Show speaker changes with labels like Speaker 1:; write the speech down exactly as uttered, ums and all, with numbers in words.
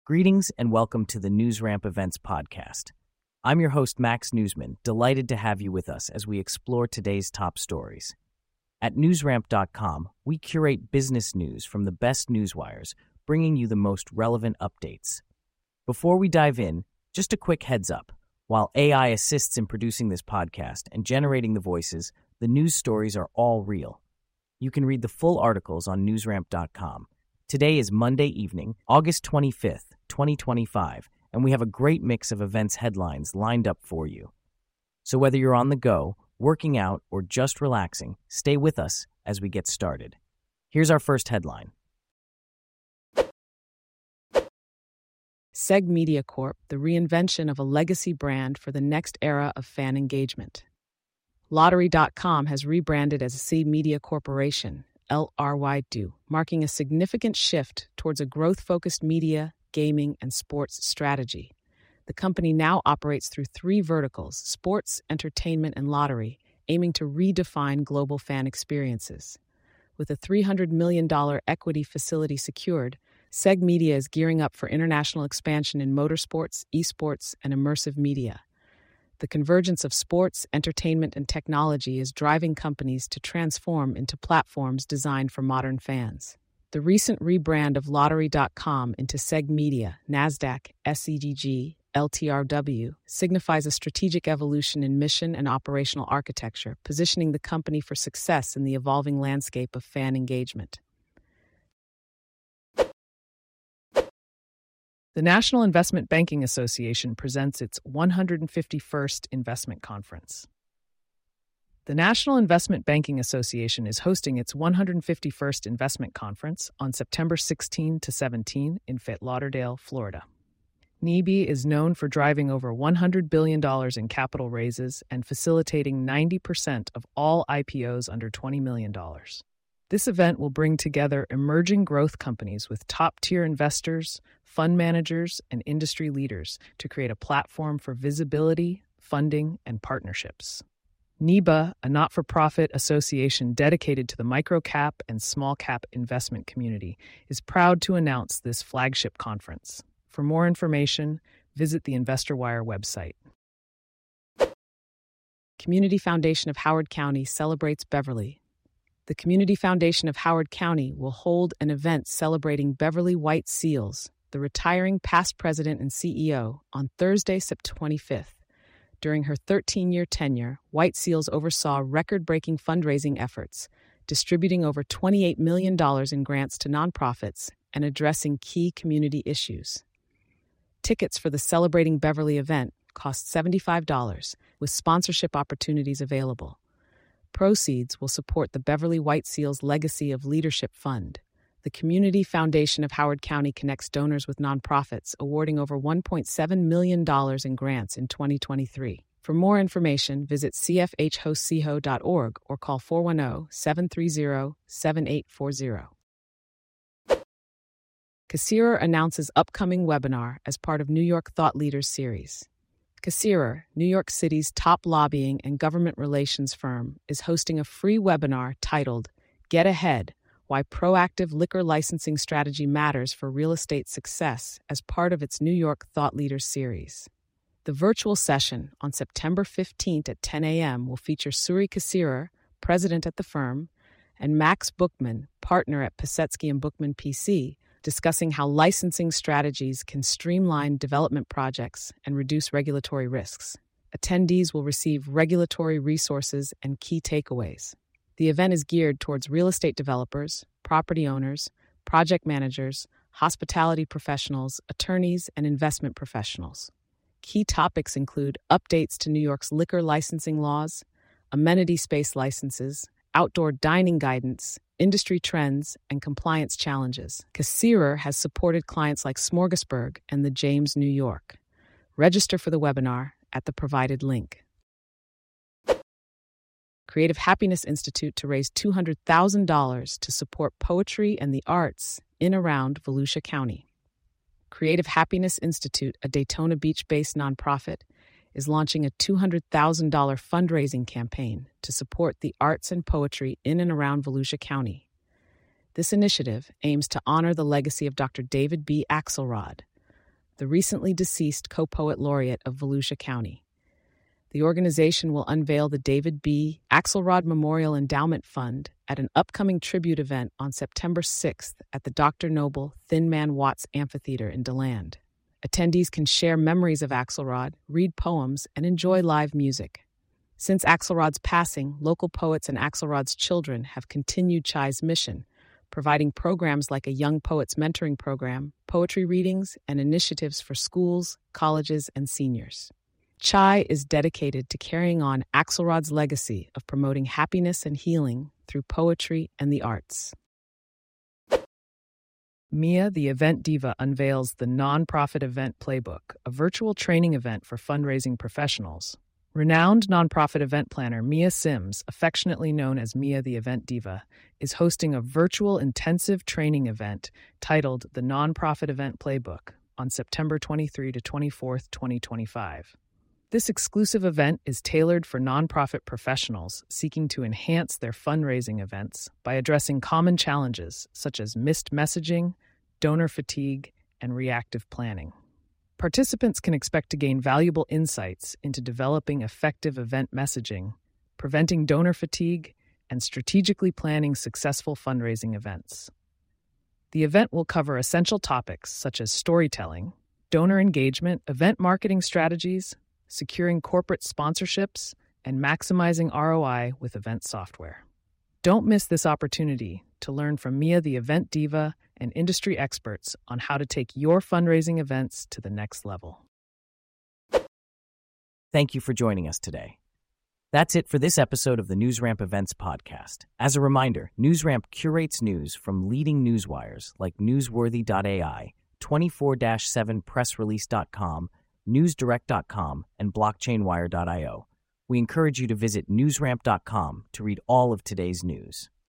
Speaker 1: Greetings and welcome to the NewsRamp Events Podcast. I'm your host, Max Newsman, delighted to have you with us as we explore today's top stories. At newsramp dot com, we curate business news from the best newswires, bringing you the most relevant updates. Before we dive in, just a quick heads up. While A I assists in producing this podcast and generating the voices, the news stories are all real. You can read the full articles on newsramp dot com. Today is Monday evening, August twenty-fifth, twenty twenty-five, and we have a great mix of events headlines lined up for you. So whether you're on the go, working out, or just relaxing, stay with us as we get started. Here's our first headline.
Speaker 2: Seg Media Corp, the reinvention of a legacy brand for the next era of fan engagement. Lottery dot com has rebranded as Seg Media Corporation, L R Y D O, marking a significant shift towards a growth-focused media, gaming, and sports strategy. The company now operates through three verticals: sports, entertainment, and lottery, aiming to redefine global fan experiences. With a three hundred million dollars equity facility secured, Seg Media is gearing up for international expansion in motorsports, esports, and immersive media. The convergence of sports, entertainment, and technology is driving companies to transform into platforms designed for modern fans. The recent rebrand of Lottery dot com into Seg Media, NASDAQ, S E G G, L T R W, signifies a strategic evolution in mission and operational architecture, positioning the company for success in the evolving landscape of fan engagement. The National Investment Banking Association presents its one hundred fifty-first Investment Conference. The National Investment Banking Association is hosting its one hundred fifty-first Investment Conference on September sixteenth to seventeenth in Fort Lauderdale, Florida. N I B is known for driving over one hundred billion dollars in capital raises and facilitating ninety percent of all I P Os under twenty million dollars. This event will bring together emerging growth companies with top-tier investors, fund managers, and industry leaders to create a platform for visibility, funding, and partnerships. N I B A, a not-for-profit association dedicated to the micro-cap and small-cap investment community, is proud to announce this flagship conference. For more information, visit the InvestorWire website. Community Foundation of Howard County celebrates Beverly. The Community Foundation of Howard County will hold an event celebrating Beverly White Seals, the retiring past president and C E O, on Thursday, September twenty-fifth. During her thirteen-year tenure, White Seals oversaw record-breaking fundraising efforts, distributing over twenty-eight million dollars in grants to nonprofits and addressing key community issues. Tickets for the Celebrating Beverly event cost seventy-five dollars, with sponsorship opportunities available. Proceeds will support the Beverly White Seals Legacy of Leadership Fund. The Community Foundation of Howard County connects donors with nonprofits, awarding over one point seven million dollars in grants in twenty twenty-three. For more information, visit c f h host c h o dot org or call four one zero, seven three zero, seven eight four zero. Cassirer announces upcoming webinar as part of New York Thought Leaders series. Cassirer, New York City's top lobbying and government relations firm, is hosting a free webinar titled Get Ahead: Why Proactive Liquor Licensing Strategy Matters for Real Estate Success as part of its New York Thought Leaders series. The virtual session on September fifteenth at ten a.m. will feature Suri Cassirer, president at the firm, and Max Bookman, partner at Pisetsky and Bookman P C, discussing how licensing strategies can streamline development projects and reduce regulatory risks. Attendees will receive regulatory resources and key takeaways. The event is geared towards real estate developers, property owners, project managers, hospitality professionals, attorneys, and investment professionals. Key topics include updates to New York's liquor licensing laws, amenity space licenses, outdoor dining guidance, industry trends, and compliance challenges. Cassirer has supported clients like Smorgasburg and the James New York. Register for the webinar at the provided link. Creative Happiness Institute to raise two hundred thousand dollars to support poetry and the arts in around Volusia County. Creative Happiness Institute, a Daytona Beach-based nonprofit, is launching a two hundred thousand dollars fundraising campaign to support the arts and poetry in and around Volusia County. This initiative aims to honor the legacy of Doctor David B. Axelrod, the recently deceased co-poet laureate of Volusia County. The organization will unveil the David B. Axelrod Memorial Endowment Fund at an upcoming tribute event on September sixth at the Doctor Noble Thin Man Watts Amphitheater in DeLand. Attendees can share memories of Axelrod, read poems, and enjoy live music. Since Axelrod's passing, local poets and Axelrod's children have continued C H I's mission, providing programs like a Young Poets Mentoring Program, poetry readings, and initiatives for schools, colleges, and seniors. C H I is dedicated to carrying on Axelrod's legacy of promoting happiness and healing through poetry and the arts. Mia, the Event Diva, unveils the Nonprofit Event Playbook, a virtual training event for fundraising professionals. Renowned nonprofit event planner Mia Sims, affectionately known as Mia, the Event Diva, is hosting a virtual intensive training event titled the Nonprofit Event Playbook on September twenty-third to twenty-fourth, twenty twenty-five. This exclusive event is tailored for nonprofit professionals seeking to enhance their fundraising events by addressing common challenges such as missed messaging, donor fatigue, and reactive planning. Participants can expect to gain valuable insights into developing effective event messaging, preventing donor fatigue, and strategically planning successful fundraising events. The event will cover essential topics such as storytelling, donor engagement, event marketing strategies, securing corporate sponsorships, and maximizing R O I with event software. Don't miss this opportunity to learn from Mia, the Event Diva, and industry experts on how to take your fundraising events to the next level.
Speaker 1: Thank you for joining us today. That's it for this episode of the NewsRamp Events podcast. As a reminder, NewsRamp curates news from leading newswires like newsworthy dot A I, twenty-four seven press release dot com, newsdirect dot com, and blockchain wire dot io. We encourage you to visit newsramp dot com to read all of today's news.